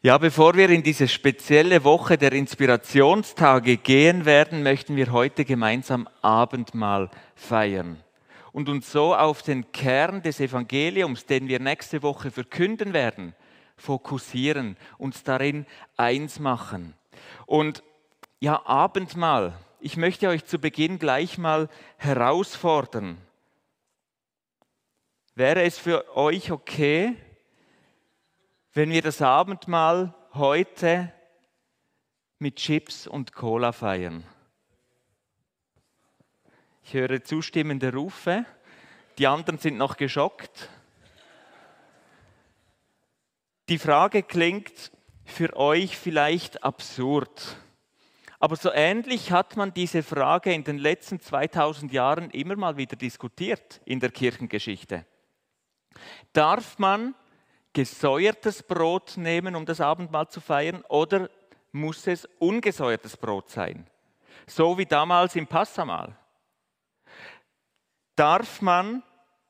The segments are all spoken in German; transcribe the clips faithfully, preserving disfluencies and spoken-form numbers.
Ja, bevor wir in diese spezielle Woche der Inspirationstage gehen werden, möchten wir heute gemeinsam Abendmahl feiern und uns so auf den Kern des Evangeliums, den wir nächste Woche verkünden werden, fokussieren, uns darin eins machen. Und ja, Abendmahl, ich möchte euch zu Beginn gleich mal herausfordern. Wäre es für euch okay, wenn wir das Abendmahl heute mit Chips und Cola feiern? Ich höre zustimmende Rufe, die anderen sind noch geschockt. Die Frage klingt für euch vielleicht absurd, aber so ähnlich hat man diese Frage in den letzten zweitausend Jahren immer mal wieder diskutiert in der Kirchengeschichte. Darf man gesäuertes Brot nehmen, um das Abendmahl zu feiern, oder muss es ungesäuertes Brot sein? So wie damals im Passamahl. Darf man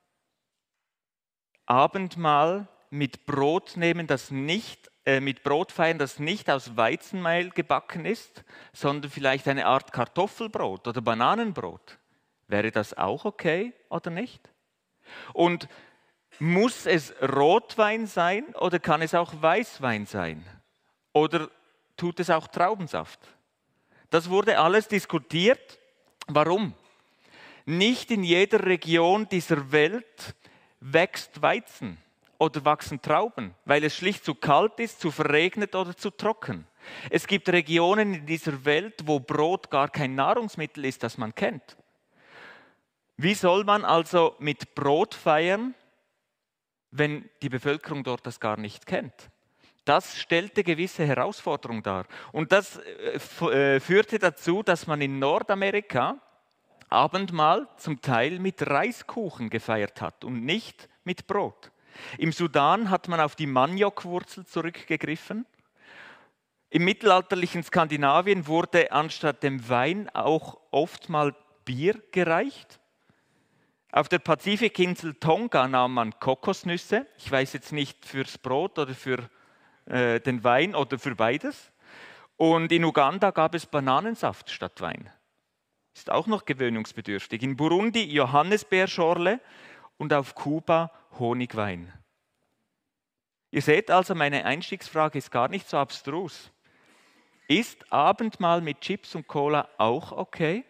Abendmahl mit Brot nehmen, das nicht, äh, mit Brot feiern, das nicht aus Weizenmehl gebacken ist, sondern vielleicht eine Art Kartoffelbrot oder Bananenbrot? Wäre das auch okay oder nicht? Und muss es Rotwein sein oder kann es auch Weißwein sein? Oder tut es auch Traubensaft? Das wurde alles diskutiert. Warum? Nicht in jeder Region dieser Welt wächst Weizen oder wachsen Trauben, weil es schlicht zu kalt ist, zu verregnet oder zu trocken. Es gibt Regionen in dieser Welt, wo Brot gar kein Nahrungsmittel ist, das man kennt. Wie soll man also mit Brot feiern, wenn die Bevölkerung dort das gar nicht kennt? Das stellte gewisse Herausforderungen dar. Und das äh, führte dazu, dass man in Nordamerika Abendmahl zum Teil mit Reiskuchen gefeiert hat und nicht mit Brot. Im Sudan hat man auf die Maniokwurzel zurückgegriffen. Im mittelalterlichen Skandinavien wurde anstatt dem Wein auch oft mal Bier gereicht. Auf der Pazifikinsel Tonga nahm man Kokosnüsse. Ich weiß jetzt nicht fürs Brot oder für äh, den Wein oder für beides. Und in Uganda gab es Bananensaft statt Wein. Ist auch noch gewöhnungsbedürftig. In Burundi Johannisbeerschorle und auf Kuba Honigwein. Ihr seht also, meine Einstiegsfrage ist gar nicht so abstrus. Ist Abendmahl mit Chips und Cola auch okay?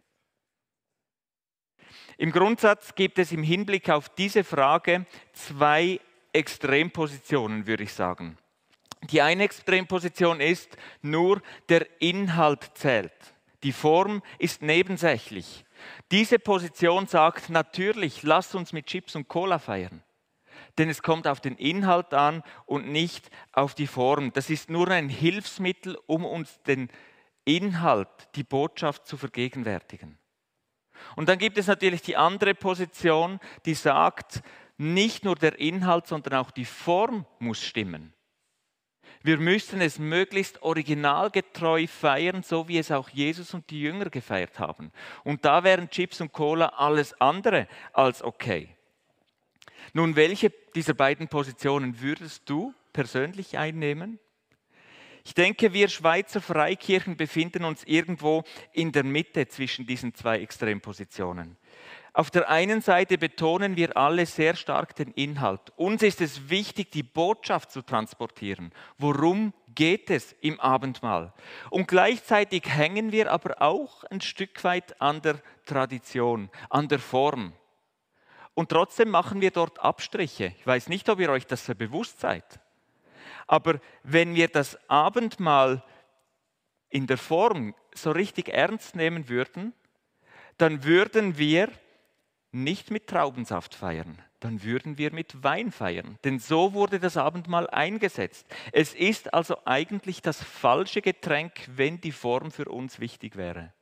Im Grundsatz gibt es im Hinblick auf diese Frage zwei Extrempositionen, würde ich sagen. Die eine Extremposition ist, nur der Inhalt zählt. Die Form ist nebensächlich. Diese Position sagt, natürlich, lasst uns mit Chips und Cola feiern. Denn es kommt auf den Inhalt an und nicht auf die Form. Das ist nur ein Hilfsmittel, um uns den Inhalt, die Botschaft zu vergegenwärtigen. Und dann gibt es natürlich die andere Position, die sagt, nicht nur der Inhalt, sondern auch die Form muss stimmen. Wir müssen es möglichst originalgetreu feiern, so wie es auch Jesus und die Jünger gefeiert haben. Und da wären Chips und Cola alles andere als okay. Nun, welche dieser beiden Positionen würdest du persönlich einnehmen? Ich denke, wir Schweizer Freikirchen befinden uns irgendwo in der Mitte zwischen diesen zwei Extrempositionen. Auf der einen Seite betonen wir alle sehr stark den Inhalt. Uns ist es wichtig, die Botschaft zu transportieren. Worum geht es im Abendmahl? Und gleichzeitig hängen wir aber auch ein Stück weit an der Tradition, an der Form. Und trotzdem machen wir dort Abstriche. Ich weiß nicht, ob ihr euch das so bewusst seid. Aber wenn wir das Abendmahl in der Form so richtig ernst nehmen würden, dann würden wir nicht mit Traubensaft feiern, dann würden wir mit Wein feiern. Denn so wurde das Abendmahl eingesetzt. Es ist also eigentlich das falsche Getränk, wenn die Form für uns wichtig wäre.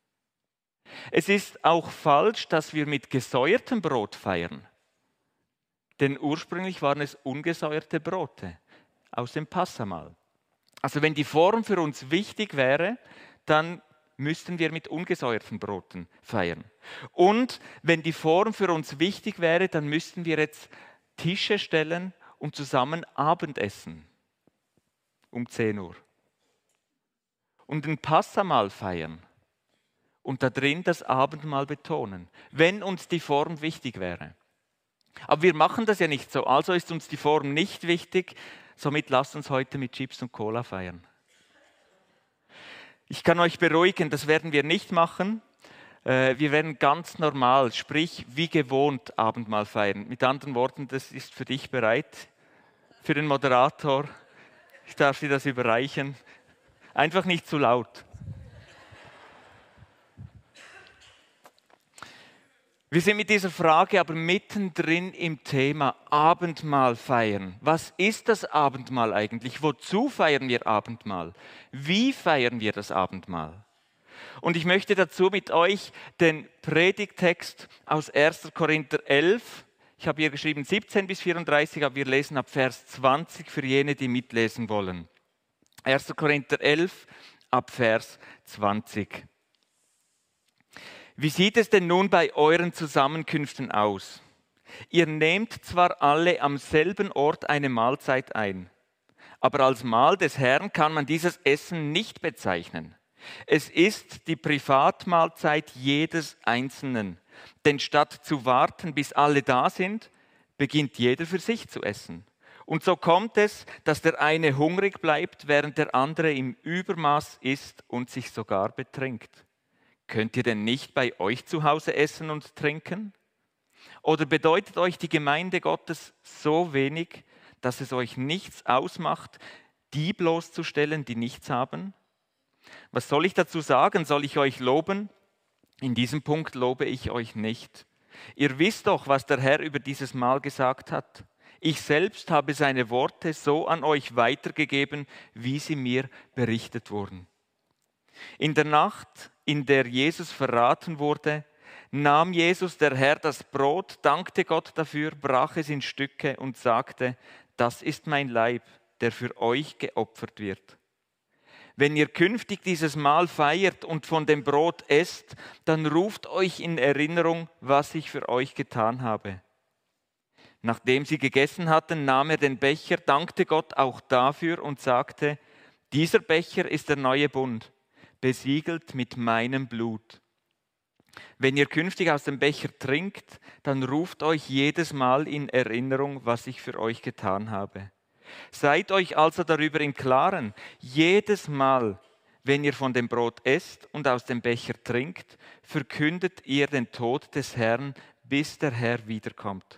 Es ist auch falsch, dass wir mit gesäuertem Brot feiern. Denn ursprünglich waren es ungesäuerte Brote aus dem Passamahl. Also wenn die Form für uns wichtig wäre, dann müssten wir mit ungesäuerten Broten feiern. Und wenn die Form für uns wichtig wäre, dann müssten wir jetzt Tische stellen und zusammen Abendessen. um zehn Uhr. Und ein Passamahl feiern und da drin das Abendmahl betonen, wenn uns die Form wichtig wäre. Aber wir machen das ja nicht so, also ist uns die Form nicht wichtig, somit lasst uns heute mit Chips und Cola feiern. Ich kann euch beruhigen, das werden wir nicht machen. Wir werden ganz normal, sprich wie gewohnt Abendmahl feiern. Mit anderen Worten, das ist für dich bereit, für den Moderator. Ich darf dir das überreichen. Einfach nicht zu laut. Wir sind mit dieser Frage aber mittendrin im Thema Abendmahl feiern. Was ist das Abendmahl eigentlich? Wozu feiern wir Abendmahl? Wie feiern wir das Abendmahl? Und ich möchte dazu mit euch den Predigttext aus erster Korinther elf, ich habe hier geschrieben siebzehn bis vierunddreißig, aber wir lesen ab Vers zwanzig für jene, die mitlesen wollen. erster Korinther elf, ab Vers zwanzig. Wie sieht es denn nun bei euren Zusammenkünften aus? Ihr nehmt zwar alle am selben Ort eine Mahlzeit ein, aber als Mahl des Herrn kann man dieses Essen nicht bezeichnen. Es ist die Privatmahlzeit jedes Einzelnen, denn statt zu warten, bis alle da sind, beginnt jeder für sich zu essen. Und so kommt es, dass der eine hungrig bleibt, während der andere im Übermaß isst und sich sogar betrinkt. Könnt ihr denn nicht bei euch zu Hause essen und trinken? Oder bedeutet euch die Gemeinde Gottes so wenig, dass es euch nichts ausmacht, die bloßzustellen, die nichts haben? Was soll ich dazu sagen? Soll ich euch loben? In diesem Punkt lobe ich euch nicht. Ihr wisst doch, was der Herr über dieses Mahl gesagt hat. Ich selbst habe seine Worte so an euch weitergegeben, wie sie mir berichtet wurden. In der Nacht, in der Jesus verraten wurde, nahm Jesus, der Herr, das Brot, dankte Gott dafür, brach es in Stücke und sagte, das ist mein Leib, der für euch geopfert wird. Wenn ihr künftig dieses Mahl feiert und von dem Brot esst, dann ruft euch in Erinnerung, was ich für euch getan habe. Nachdem sie gegessen hatten, nahm er den Becher, dankte Gott auch dafür und sagte, dieser Becher ist der neue Bund, besiegelt mit meinem Blut. Wenn ihr künftig aus dem Becher trinkt, dann ruft euch jedes Mal in Erinnerung, was ich für euch getan habe. Seid euch also darüber im Klaren, jedes Mal, wenn ihr von dem Brot esst und aus dem Becher trinkt, verkündet ihr den Tod des Herrn, bis der Herr wiederkommt.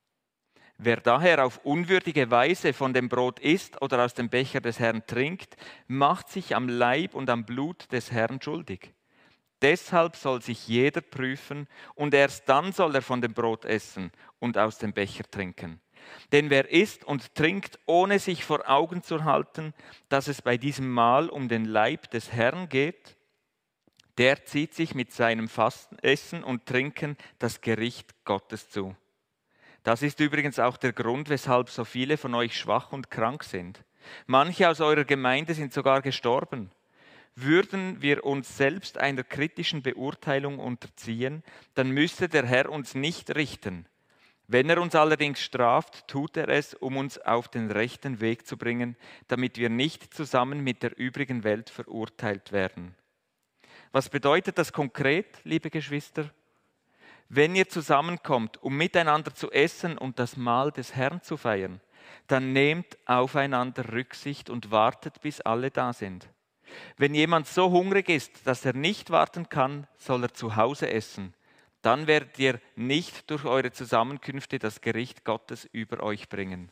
Wer daher auf unwürdige Weise von dem Brot isst oder aus dem Becher des Herrn trinkt, macht sich am Leib und am Blut des Herrn schuldig. Deshalb soll sich jeder prüfen und erst dann soll er von dem Brot essen und aus dem Becher trinken. Denn wer isst und trinkt, ohne sich vor Augen zu halten, dass es bei diesem Mahl um den Leib des Herrn geht, der zieht sich mit seinem Fasten, Essen und Trinken das Gericht Gottes zu. Das ist übrigens auch der Grund, weshalb so viele von euch schwach und krank sind. Manche aus eurer Gemeinde sind sogar gestorben. Würden wir uns selbst einer kritischen Beurteilung unterziehen, dann müsste der Herr uns nicht richten. Wenn er uns allerdings straft, tut er es, um uns auf den rechten Weg zu bringen, damit wir nicht zusammen mit der übrigen Welt verurteilt werden. Was bedeutet das konkret, liebe Geschwister? Wenn ihr zusammenkommt, um miteinander zu essen und das Mahl des Herrn zu feiern, dann nehmt aufeinander Rücksicht und wartet, bis alle da sind. Wenn jemand so hungrig ist, dass er nicht warten kann, soll er zu Hause essen. Dann werdet ihr nicht durch eure Zusammenkünfte das Gericht Gottes über euch bringen.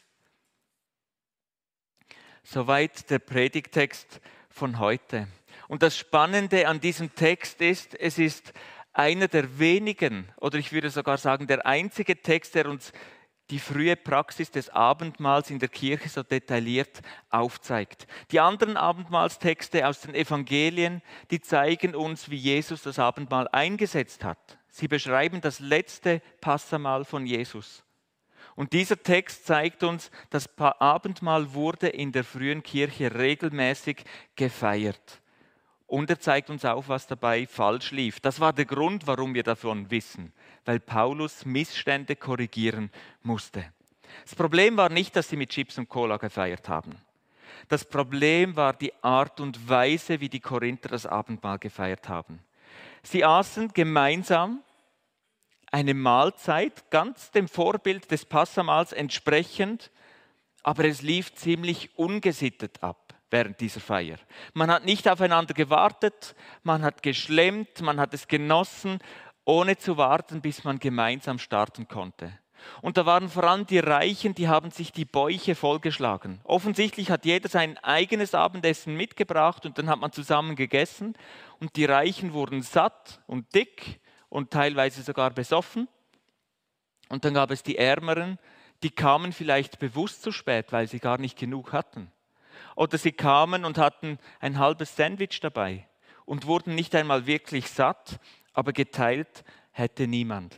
Soweit der Predigttext von heute. Und das Spannende an diesem Text ist, es ist einer der wenigen, oder ich würde sogar sagen, der einzige Text, der uns die frühe Praxis des Abendmahls in der Kirche so detailliert aufzeigt. Die anderen Abendmahlstexte aus den Evangelien, die zeigen uns, wie Jesus das Abendmahl eingesetzt hat. Sie beschreiben das letzte Passamahl von Jesus. Und dieser Text zeigt uns, das Abendmahl wurde in der frühen Kirche regelmäßig gefeiert. Und er zeigt uns auch, was dabei falsch lief. Das war der Grund, warum wir davon wissen, weil Paulus Missstände korrigieren musste. Das Problem war nicht, dass sie mit Chips und Cola gefeiert haben. Das Problem war die Art und Weise, wie die Korinther das Abendmahl gefeiert haben. Sie aßen gemeinsam eine Mahlzeit, ganz dem Vorbild des Passamahls entsprechend, aber es lief ziemlich ungesittet ab während dieser Feier. Man hat nicht aufeinander gewartet, man hat geschlemmt, man hat es genossen, ohne zu warten, bis man gemeinsam starten konnte. Und da waren vor allem die Reichen, die haben sich die Bäuche vollgeschlagen. Offensichtlich hat jeder sein eigenes Abendessen mitgebracht und dann hat man zusammen gegessen. Und die Reichen wurden satt und dick und teilweise sogar besoffen. Und dann gab es die Ärmeren, die kamen vielleicht bewusst zu spät, weil sie gar nicht genug hatten. Oder sie kamen und hatten ein halbes Sandwich dabei und wurden nicht einmal wirklich satt, aber geteilt hätte niemand.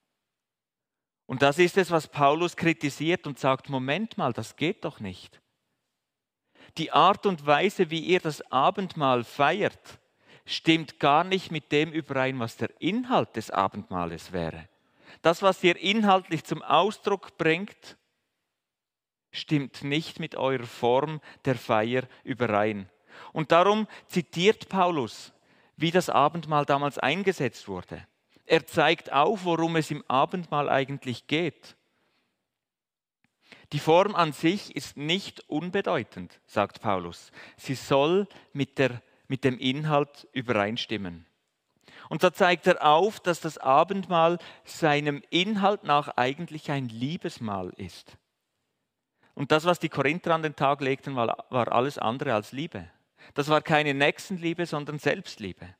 Und das ist es, was Paulus kritisiert und sagt, Moment mal, das geht doch nicht. Die Art und Weise, wie ihr das Abendmahl feiert, stimmt gar nicht mit dem überein, was der Inhalt des Abendmahles wäre. Das, was ihr inhaltlich zum Ausdruck bringt, stimmt nicht mit eurer Form der Feier überein. Und darum zitiert Paulus, wie das Abendmahl damals eingesetzt wurde. Er zeigt auf, worum es im Abendmahl eigentlich geht. Die Form an sich ist nicht unbedeutend, sagt Paulus. Sie soll mit, der, mit dem Inhalt übereinstimmen. Und da zeigt er auf, dass das Abendmahl seinem Inhalt nach eigentlich ein Liebesmahl ist. Und das, was die Korinther an den Tag legten, war, war alles andere als Liebe. Das war keine Nächstenliebe, sondern Selbstliebe.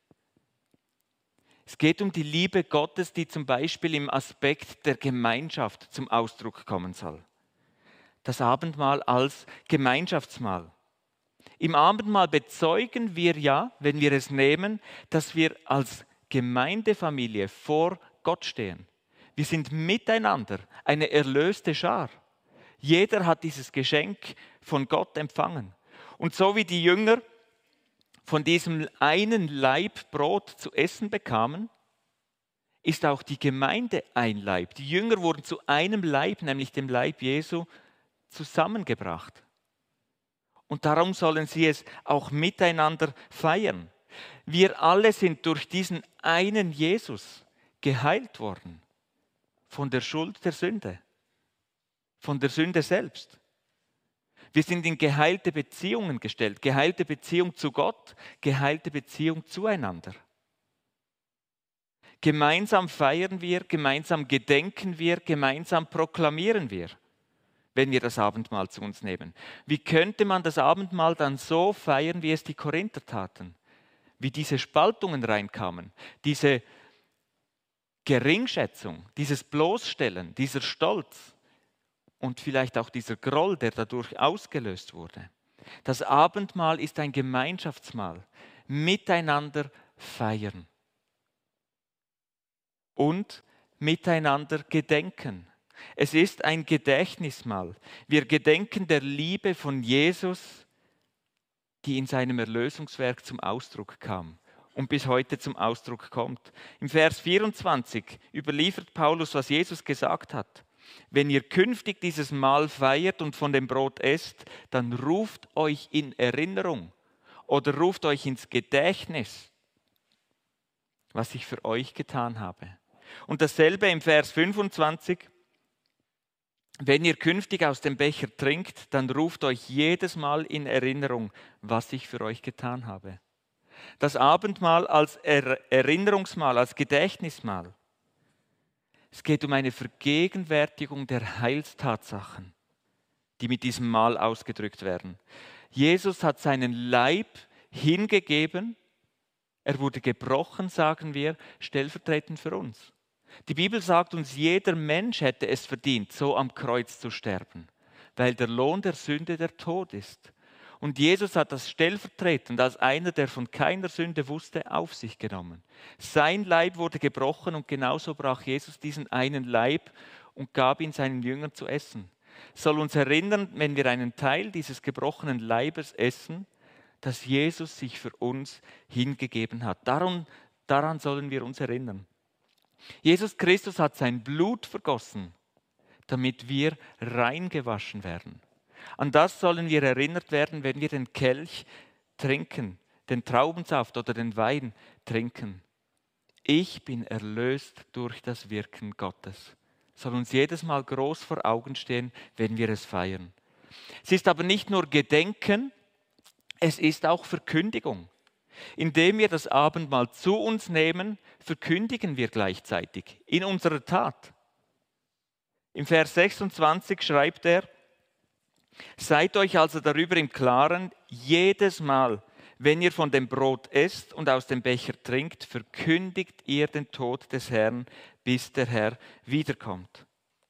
Es geht um die Liebe Gottes, die zum Beispiel im Aspekt der Gemeinschaft zum Ausdruck kommen soll. Das Abendmahl als Gemeinschaftsmahl. Im Abendmahl bezeugen wir ja, wenn wir es nehmen, dass wir als Gemeindefamilie vor Gott stehen. Wir sind miteinander eine erlöste Schar. Jeder hat dieses Geschenk von Gott empfangen. Und so wie die Jünger von diesem einen Laib Brot zu essen bekamen, ist auch die Gemeinde ein Leib. Die Jünger wurden zu einem Leib, nämlich dem Leib Jesu, zusammengebracht. Und darum sollen sie es auch miteinander feiern. Wir alle sind durch diesen einen Jesus geheilt worden von der Schuld der Sünde, von der Sünde selbst. Wir sind in geheilte Beziehungen gestellt, geheilte Beziehung zu Gott, geheilte Beziehung zueinander. Gemeinsam feiern wir, gemeinsam gedenken wir, gemeinsam proklamieren wir, wenn wir das Abendmahl zu uns nehmen. Wie könnte man das Abendmahl dann so feiern, wie es die Korinther taten? Wie diese Spaltungen reinkamen, diese Geringschätzung, dieses Bloßstellen, dieser Stolz und vielleicht auch dieser Groll, der dadurch ausgelöst wurde. Das Abendmahl ist ein Gemeinschaftsmahl, miteinander feiern und miteinander gedenken. Es ist ein Gedächtnismahl. Wir gedenken der Liebe von Jesus, die in seinem Erlösungswerk zum Ausdruck kam und bis heute zum Ausdruck kommt. Im Vers vierundzwanzig überliefert Paulus, was Jesus gesagt hat. Wenn ihr künftig dieses Mahl feiert und von dem Brot esst, dann ruft euch in Erinnerung oder ruft euch ins Gedächtnis, was ich für euch getan habe. Und dasselbe im Vers fünfundzwanzig. Wenn ihr künftig aus dem Becher trinkt, dann ruft euch jedes Mal in Erinnerung, was ich für euch getan habe. Das Abendmahl als er Erinnerungsmahl, als Gedächtnismahl. Es geht um eine Vergegenwärtigung der Heilstatsachen, die mit diesem Mahl ausgedrückt werden. Jesus hat seinen Leib hingegeben, er wurde gebrochen, sagen wir, stellvertretend für uns. Die Bibel sagt uns, jeder Mensch hätte es verdient, so am Kreuz zu sterben, weil der Lohn der Sünde der Tod ist. Und Jesus hat das stellvertretend als einer, der von keiner Sünde wusste, auf sich genommen. Sein Leib wurde gebrochen und genauso brach Jesus diesen einen Leib und gab ihn seinen Jüngern zu essen. Soll uns erinnern, wenn wir einen Teil dieses gebrochenen Leibes essen, dass Jesus sich für uns hingegeben hat. Darum, daran sollen wir uns erinnern. Jesus Christus hat sein Blut vergossen, damit wir reingewaschen werden. An das sollen wir erinnert werden, wenn wir den Kelch trinken, den Traubensaft oder den Wein trinken. Ich bin erlöst durch das Wirken Gottes. Soll uns jedes Mal groß vor Augen stehen, wenn wir es feiern. Es ist aber nicht nur Gedenken, es ist auch Verkündigung. Indem wir das Abendmahl zu uns nehmen, verkündigen wir gleichzeitig in unserer Tat. Im Vers sechsundzwanzig schreibt er: Seid euch also darüber im Klaren, jedes Mal, wenn ihr von dem Brot esst und aus dem Becher trinkt, verkündigt ihr den Tod des Herrn, bis der Herr wiederkommt.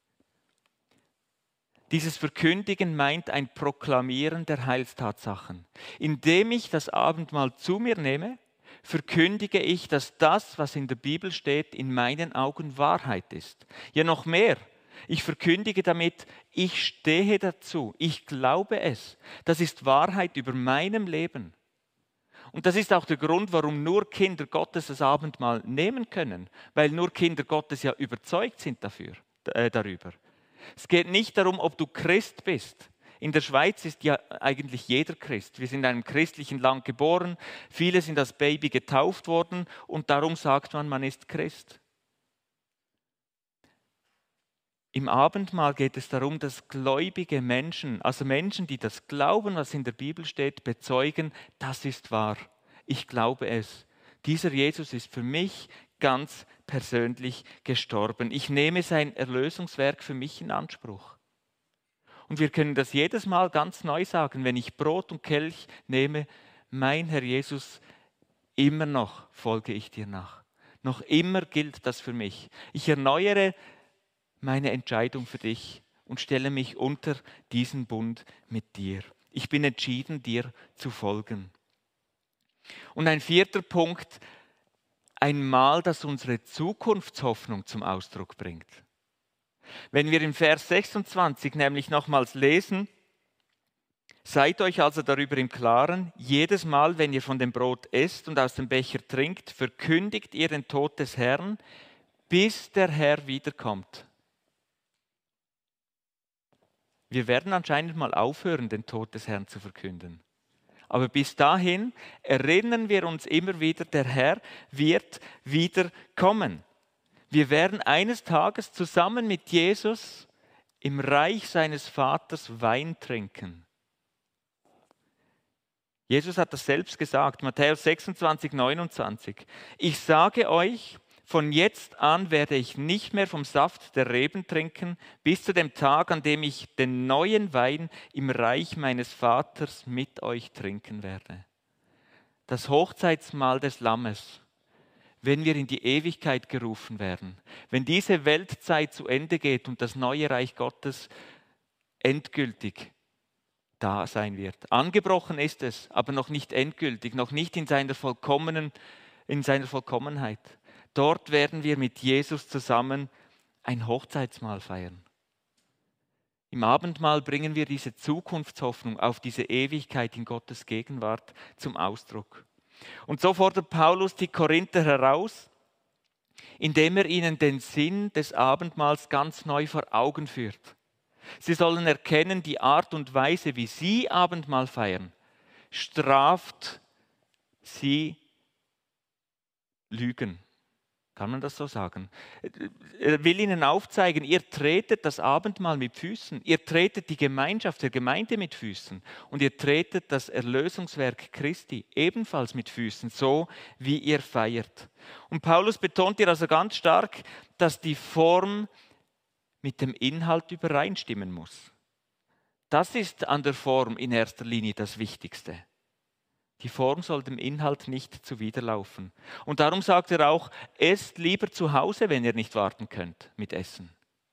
Dieses Verkündigen meint ein Proklamieren der Heilstatsachen. Indem ich das Abendmahl zu mir nehme, verkündige ich, dass das, was in der Bibel steht, in meinen Augen Wahrheit ist. Ja, noch mehr. Ich verkündige damit, ich stehe dazu, ich glaube es. Das ist Wahrheit über meinem Leben. Und das ist auch der Grund, warum nur Kinder Gottes das Abendmahl nehmen können, weil nur Kinder Gottes ja überzeugt sind dafür, äh, darüber. Es geht nicht darum, ob du Christ bist. In der Schweiz ist ja eigentlich jeder Christ. Wir sind in einem christlichen Land geboren, viele sind als Baby getauft worden und darum sagt man, man ist Christ. Im Abendmahl geht es darum, dass gläubige Menschen, also Menschen, die das glauben, was in der Bibel steht, bezeugen, das ist wahr. Ich glaube es. Dieser Jesus ist für mich ganz persönlich gestorben. Ich nehme sein Erlösungswerk für mich in Anspruch. Und wir können das jedes Mal ganz neu sagen, wenn ich Brot und Kelch nehme, mein Herr Jesus, immer noch folge ich dir nach. Noch immer gilt das für mich. Ich erneuere meine Entscheidung für dich und stelle mich unter diesen Bund mit dir. Ich bin entschieden, dir zu folgen. Und ein vierter Punkt, ein Mahl, das unsere Zukunftshoffnung zum Ausdruck bringt. Wenn wir im Vers sechsundzwanzig nämlich nochmals lesen, seid euch also darüber im Klaren, jedes Mal, wenn ihr von dem Brot esst und aus dem Becher trinkt, verkündigt ihr den Tod des Herrn, bis der Herr wiederkommt. Wir werden anscheinend mal aufhören, den Tod des Herrn zu verkünden. Aber bis dahin erinnern wir uns immer wieder, der Herr wird wieder kommen. Wir werden eines Tages zusammen mit Jesus im Reich seines Vaters Wein trinken. Jesus hat das selbst gesagt, Matthäus sechsundzwanzig, neunundzwanzig. Ich sage euch, von jetzt an werde ich nicht mehr vom Saft der Reben trinken, bis zu dem Tag, an dem ich den neuen Wein im Reich meines Vaters mit euch trinken werde. Das Hochzeitsmahl des Lammes, wenn wir in die Ewigkeit gerufen werden, wenn diese Weltzeit zu Ende geht und das neue Reich Gottes endgültig da sein wird. Angebrochen ist es, aber noch nicht endgültig, noch nicht in seiner vollkommenen, in seiner Vollkommenheit. Dort werden wir mit Jesus zusammen ein Hochzeitsmahl feiern. Im Abendmahl bringen wir diese Zukunftshoffnung auf diese Ewigkeit in Gottes Gegenwart zum Ausdruck. Und so fordert Paulus die Korinther heraus, indem er ihnen den Sinn des Abendmahls ganz neu vor Augen führt. Sie sollen erkennen, die Art und Weise, wie sie Abendmahl feiern, straft sie Lügen. Kann man das so sagen? Er will ihnen aufzeigen, ihr tretet das Abendmahl mit Füßen, ihr tretet die Gemeinschaft der Gemeinde mit Füßen und ihr tretet das Erlösungswerk Christi ebenfalls mit Füßen, so wie ihr feiert. Und Paulus betont hier also ganz stark, dass die Form mit dem Inhalt übereinstimmen muss. Das ist an der Form in erster Linie das Wichtigste. Die Form soll dem Inhalt nicht zuwiderlaufen. Und darum sagt er auch, esst lieber zu Hause, wenn ihr nicht warten könnt mit Essen.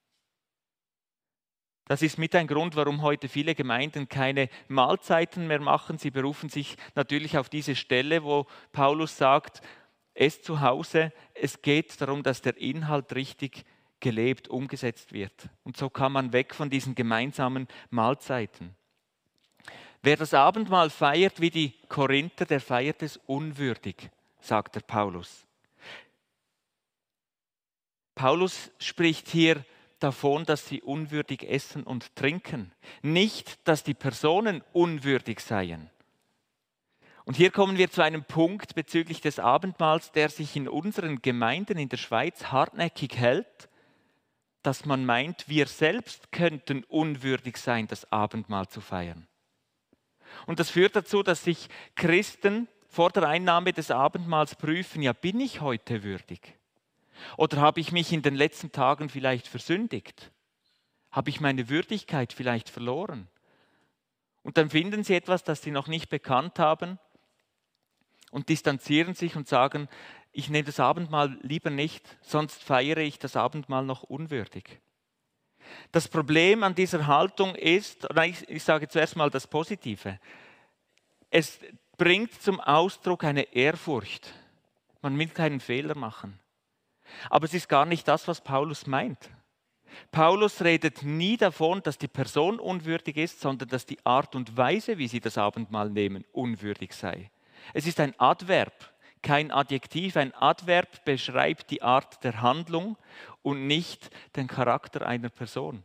Das ist mit ein Grund, warum heute viele Gemeinden keine Mahlzeiten mehr machen. Sie berufen sich natürlich auf diese Stelle, wo Paulus sagt, esst zu Hause. Es geht darum, dass der Inhalt richtig gelebt, umgesetzt wird. Und so kann man weg von diesen gemeinsamen Mahlzeiten. Wer das Abendmahl feiert wie die Korinther, der feiert es unwürdig, sagt der Paulus. Paulus spricht hier davon, dass sie unwürdig essen und trinken. Nicht, dass die Personen unwürdig seien. Und hier kommen wir zu einem Punkt bezüglich des Abendmahls, der sich in unseren Gemeinden in der Schweiz hartnäckig hält, dass man meint, wir selbst könnten unwürdig sein, das Abendmahl zu feiern. Und das führt dazu, dass sich Christen vor der Einnahme des Abendmahls prüfen, ja, bin ich heute würdig? Oder habe ich mich in den letzten Tagen vielleicht versündigt? Habe ich meine Würdigkeit vielleicht verloren? Und dann finden sie etwas, das sie noch nicht bekannt haben und distanzieren sich und sagen, ich nehme das Abendmahl lieber nicht, sonst feiere ich das Abendmahl noch unwürdig. Das Problem an dieser Haltung ist, ich, ich sage zuerst mal das Positive, es bringt zum Ausdruck eine Ehrfurcht. Man will keinen Fehler machen. Aber es ist gar nicht das, was Paulus meint. Paulus redet nie davon, dass die Person unwürdig ist, sondern dass die Art und Weise, wie sie das Abendmahl nehmen, unwürdig sei. Es ist ein Adverb, kein Adjektiv. Ein Adverb beschreibt die Art der Handlung und nicht den Charakter einer Person.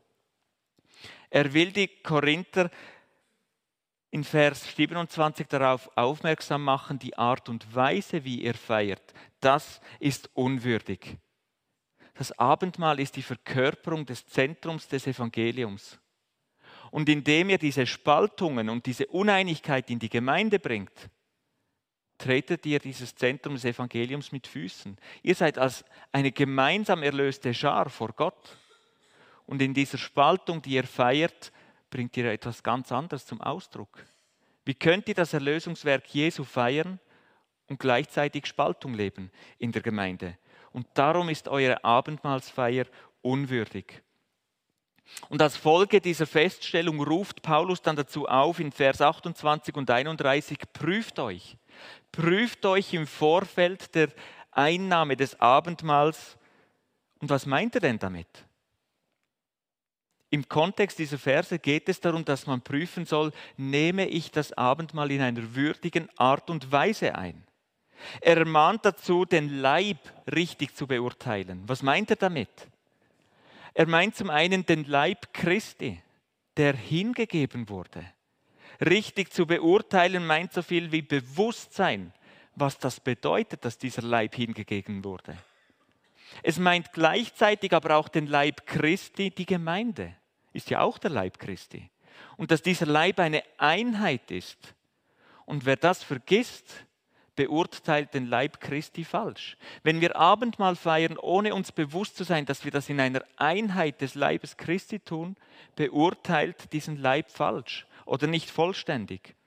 Er will die Korinther in Vers siebenundzwanzig darauf aufmerksam machen, die Art und Weise, wie ihr feiert, das ist unwürdig. Das Abendmahl ist die Verkörperung des Zentrums des Evangeliums. Und indem ihr diese Spaltungen und diese Uneinigkeit in die Gemeinde bringt, tretet ihr dieses Zentrum des Evangeliums mit Füßen. Ihr seid als eine gemeinsam erlöste Schar vor Gott. Und in dieser Spaltung, die ihr feiert, bringt ihr etwas ganz anderes zum Ausdruck. Wie könnt ihr das Erlösungswerk Jesu feiern und gleichzeitig Spaltung leben in der Gemeinde? Und darum ist eure Abendmahlsfeier unwürdig. Und als Folge dieser Feststellung ruft Paulus dann dazu auf in Vers achtundzwanzig und einunddreißig, prüft euch. Prüft euch im Vorfeld der Einnahme des Abendmahls. Und was meint er denn damit? Im Kontext dieser Verse geht es darum, dass man prüfen soll, nehme ich das Abendmahl in einer würdigen Art und Weise ein. Er ermahnt dazu, den Leib richtig zu beurteilen. Was meint er damit? Er meint zum einen den Leib Christi, der hingegeben wurde. Richtig zu beurteilen meint so viel wie Bewusstsein, was das bedeutet, dass dieser Leib hingegeben wurde. Es meint gleichzeitig aber auch den Leib Christi, die Gemeinde, ist ja auch der Leib Christi. Und dass dieser Leib eine Einheit ist. Und wer das vergisst, beurteilt den Leib Christi falsch. Wenn wir Abendmahl feiern, ohne uns bewusst zu sein, dass wir das in einer Einheit des Leibes Christi tun, beurteilt diesen Leib falsch oder nicht vollständig.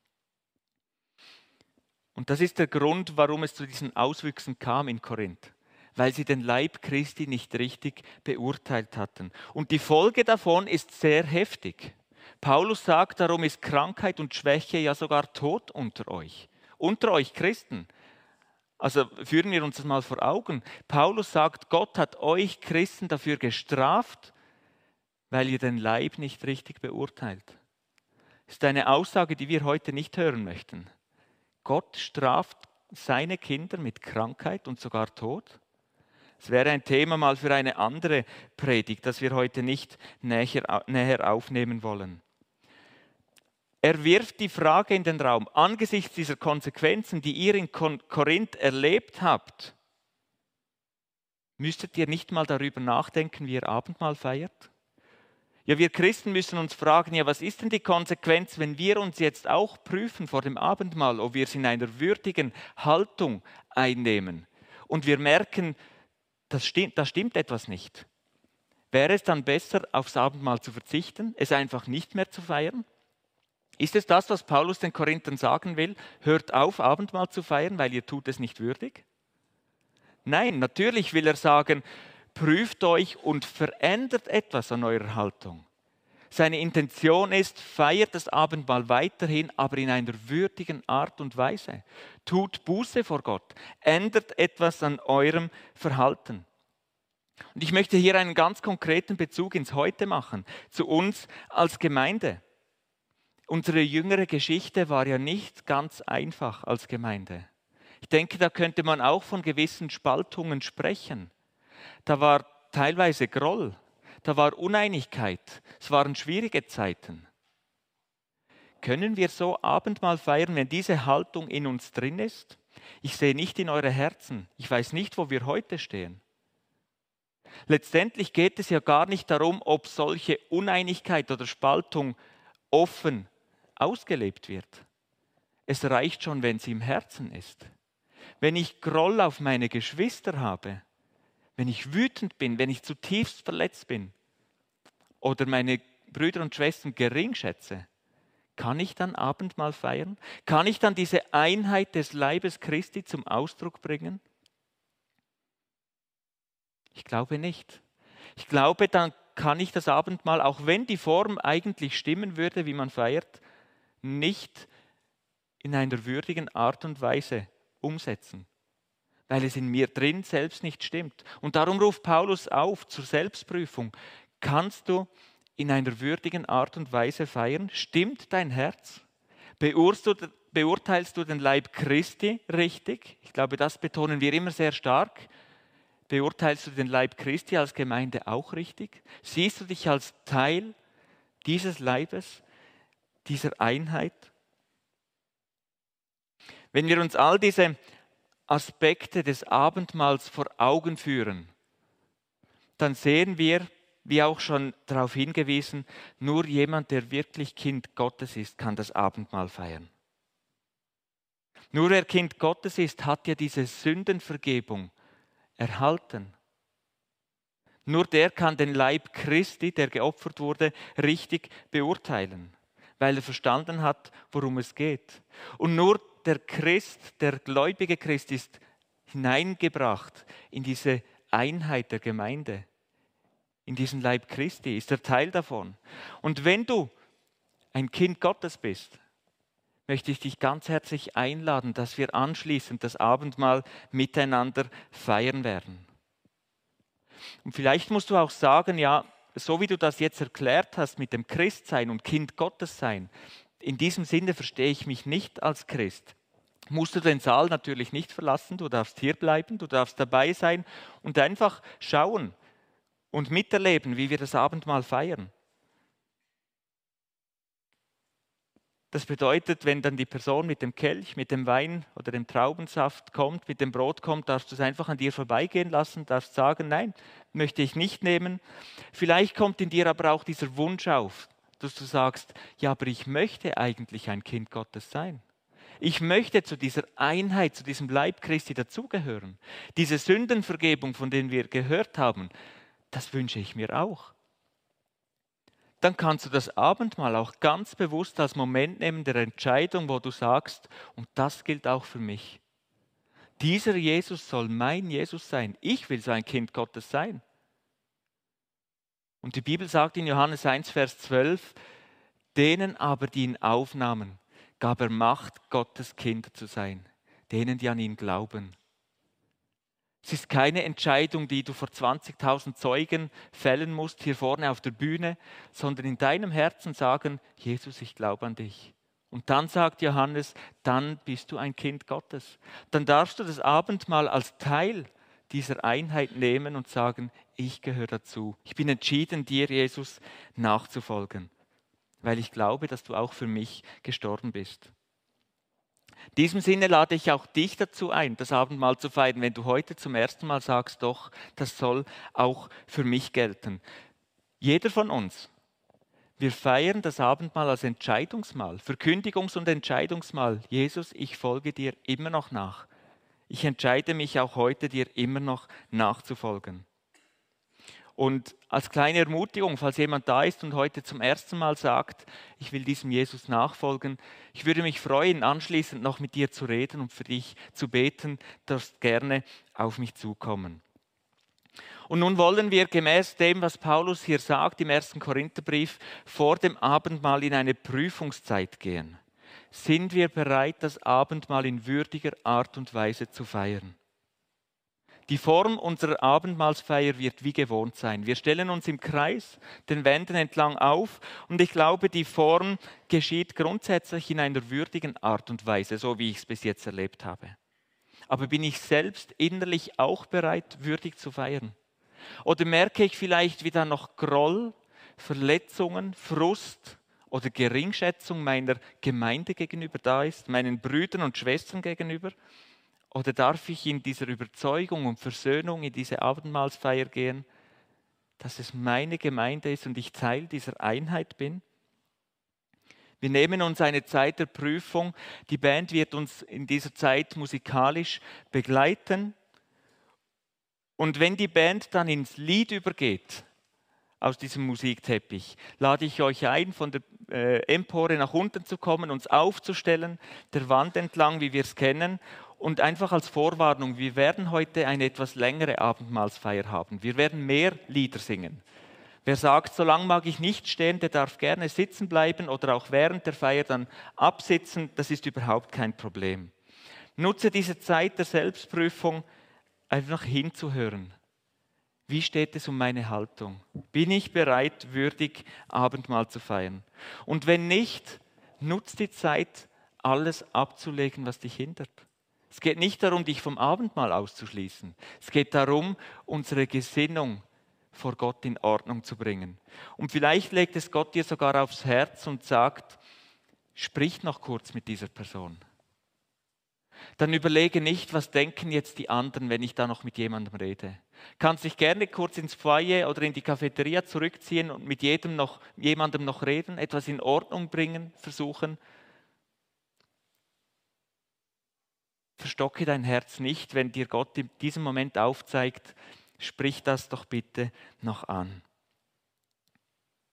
Und das ist der Grund, warum es zu diesen Auswüchsen kam in Korinth. Weil sie den Leib Christi nicht richtig beurteilt hatten. Und die Folge davon ist sehr heftig. Paulus sagt, darum ist Krankheit und Schwäche ja sogar Tod unter euch. Unter euch Christen. Also führen wir uns das mal vor Augen. Paulus sagt, Gott hat euch Christen dafür gestraft, weil ihr den Leib nicht richtig beurteilt. Das ist eine Aussage, die wir heute nicht hören möchten. Gott straft seine Kinder mit Krankheit und sogar Tod. Es wäre ein Thema mal für eine andere Predigt, das wir heute nicht näher, näher aufnehmen wollen. Er wirft die Frage in den Raum, angesichts dieser Konsequenzen, die ihr in Korinth erlebt habt, müsstet ihr nicht mal darüber nachdenken, wie ihr Abendmahl feiert? Ja, wir Christen müssen uns fragen, ja, was ist denn die Konsequenz, wenn wir uns jetzt auch prüfen vor dem Abendmahl, ob wir es in einer würdigen Haltung einnehmen und wir merken, das stimmt, da stimmt etwas nicht. Wäre es dann besser, aufs Abendmahl zu verzichten, es einfach nicht mehr zu feiern? Ist es das, was Paulus den Korinthern sagen will? Hört auf, Abendmahl zu feiern, weil ihr tut es nicht würdig? Nein, natürlich will er sagen, prüft euch und verändert etwas an eurer Haltung. Seine Intention ist, feiert das Abendmahl weiterhin, aber in einer würdigen Art und Weise. Tut Buße vor Gott, ändert etwas an eurem Verhalten. Und ich möchte hier einen ganz konkreten Bezug ins Heute machen, zu uns als Gemeinde. Unsere jüngere Geschichte war ja nicht ganz einfach als Gemeinde. Ich denke, da könnte man auch von gewissen Spaltungen sprechen. Da war teilweise Groll, Da war Uneinigkeit. Es waren schwierige Zeiten. Können wir so Abendmahl feiern, wenn diese Haltung in uns drin ist? Ich sehe nicht in eure Herzen. Ich weiß nicht, wo wir heute stehen. Letztendlich geht es ja gar nicht darum, ob solche Uneinigkeit oder Spaltung offen ausgelebt wird. Es reicht schon, wenn sie im Herzen ist. Wenn ich Groll auf meine Geschwister habe, wenn ich wütend bin, wenn ich zutiefst verletzt bin oder meine Brüder und Schwestern gering schätze, kann ich dann Abendmahl feiern? Kann ich dann diese Einheit des Leibes Christi zum Ausdruck bringen? Ich glaube nicht. Ich glaube, dann kann ich das Abendmahl, auch wenn die Form eigentlich stimmen würde, wie man feiert, nicht in einer würdigen Art und Weise umsetzen, weil es in mir drin selbst nicht stimmt. Und darum ruft Paulus auf zur Selbstprüfung. Kannst du in einer würdigen Art und Weise feiern? Stimmt dein Herz? Beurteilst du den Leib Christi richtig? Ich glaube, das betonen wir immer sehr stark. Beurteilst du den Leib Christi als Gemeinde auch richtig? Siehst du dich als Teil dieses Leibes, dieser Einheit? Wenn wir uns all diese Aspekte des Abendmahls vor Augen führen, dann sehen wir, wie auch schon darauf hingewiesen, nur jemand, der wirklich Kind Gottes ist, kann das Abendmahl feiern. Nur wer Kind Gottes ist, hat ja diese Sündenvergebung erhalten. Nur der kann den Leib Christi, der geopfert wurde, richtig beurteilen, weil er verstanden hat, worum es geht. Und nur der Christ, der gläubige Christ ist hineingebracht in diese Einheit der Gemeinde, in diesen Leib Christi, ist er Teil davon. Und wenn du ein Kind Gottes bist, möchte ich dich ganz herzlich einladen, dass wir anschließend das Abendmahl miteinander feiern werden. Und vielleicht musst du auch sagen, ja, so wie du das jetzt erklärt hast mit dem Christsein und Kind Gottes sein, in diesem Sinne verstehe ich mich nicht als Christ. Musst du den Saal natürlich nicht verlassen, du darfst hier bleiben, du darfst dabei sein und einfach schauen und miterleben, wie wir das Abendmahl feiern. Das bedeutet, wenn dann die Person mit dem Kelch, mit dem Wein oder dem Traubensaft kommt, mit dem Brot kommt, darfst du es einfach an dir vorbeigehen lassen, darfst sagen, nein, möchte ich nicht nehmen. Vielleicht kommt in dir aber auch dieser Wunsch auf, dass du sagst, ja, aber ich möchte eigentlich ein Kind Gottes sein. Ich möchte zu dieser Einheit, zu diesem Leib Christi dazugehören. Diese Sündenvergebung, von denen wir gehört haben, das wünsche ich mir auch. Dann kannst du das Abendmahl auch ganz bewusst als Moment nehmen der Entscheidung, wo du sagst, und das gilt auch für mich. Dieser Jesus soll mein Jesus sein. Ich will so ein Kind Gottes sein. Und die Bibel sagt in Johannes eins, Vers zwölf, denen aber, die ihn aufnahmen, gab er Macht, Gottes Kinder zu sein, denen, die an ihn glauben. Es ist keine Entscheidung, die du vor zwanzigtausend Zeugen fällen musst, hier vorne auf der Bühne, sondern in deinem Herzen sagen, Jesus, ich glaube an dich. Und dann sagt Johannes, dann bist du ein Kind Gottes. Dann darfst du das Abendmahl als Teil dieser Einheit nehmen und sagen, ich gehöre dazu. Ich bin entschieden, dir, Jesus, nachzufolgen, weil ich glaube, dass du auch für mich gestorben bist. In diesem Sinne lade ich auch dich dazu ein, das Abendmahl zu feiern, wenn du heute zum ersten Mal sagst, doch, das soll auch für mich gelten. Jeder von uns, wir feiern das Abendmahl als Entscheidungsmahl, Verkündigungs- und Entscheidungsmahl. Jesus, ich folge dir immer noch nach. Ich entscheide mich auch heute, dir immer noch nachzufolgen. Und als kleine Ermutigung, falls jemand da ist und heute zum ersten Mal sagt, ich will diesem Jesus nachfolgen, ich würde mich freuen, anschließend noch mit dir zu reden und für dich zu beten, darfst gerne auf mich zukommen. Und nun wollen wir gemäß dem, was Paulus hier sagt im ersten Korintherbrief, vor dem Abendmahl in eine Prüfungszeit gehen. Sind wir bereit, das Abendmahl in würdiger Art und Weise zu feiern? Die Form unserer Abendmahlsfeier wird wie gewohnt sein. Wir stellen uns im Kreis den Wänden entlang auf und ich glaube, die Form geschieht grundsätzlich in einer würdigen Art und Weise, so wie ich es bis jetzt erlebt habe. Aber bin ich selbst innerlich auch bereit, würdig zu feiern? Oder merke ich vielleicht, wie da noch Groll, Verletzungen, Frust oder Geringschätzung meiner Gemeinde gegenüber da ist, meinen Brüdern und Schwestern gegenüber? Oder darf ich in dieser Überzeugung und Versöhnung in diese Abendmahlsfeier gehen, dass es meine Gemeinde ist und ich Teil dieser Einheit bin? Wir nehmen uns eine Zeit der Prüfung. Die Band wird uns in dieser Zeit musikalisch begleiten. Und wenn die Band dann ins Lied übergeht, aus diesem Musikteppich, lade ich euch ein, von der äh, Empore nach unten zu kommen, uns aufzustellen, der Wand entlang, wie wir es kennen. Und einfach als Vorwarnung, wir werden heute eine etwas längere Abendmahlsfeier haben. Wir werden mehr Lieder singen. Wer sagt, solange mag ich nicht stehen, der darf gerne sitzen bleiben oder auch während der Feier dann absitzen. Das ist überhaupt kein Problem. Nutze diese Zeit der Selbstprüfung, einfach hinzuhören. Wie steht es um meine Haltung? Bin ich bereit, würdig Abendmahl zu feiern? Und wenn nicht, nutze die Zeit, alles abzulegen, was dich hindert. Es geht nicht darum, dich vom Abendmahl auszuschließen. Es geht darum, unsere Gesinnung vor Gott in Ordnung zu bringen. Und vielleicht legt es Gott dir sogar aufs Herz und sagt, sprich noch kurz mit dieser Person. Dann überlege nicht, was denken jetzt die anderen, wenn ich da noch mit jemandem rede. Kannst dich gerne kurz ins Foyer oder in die Cafeteria zurückziehen und mit jedem noch, jemandem noch reden, etwas in Ordnung bringen, versuchen. Verstocke dein Herz nicht, wenn dir Gott in diesem Moment aufzeigt, sprich das doch bitte noch an.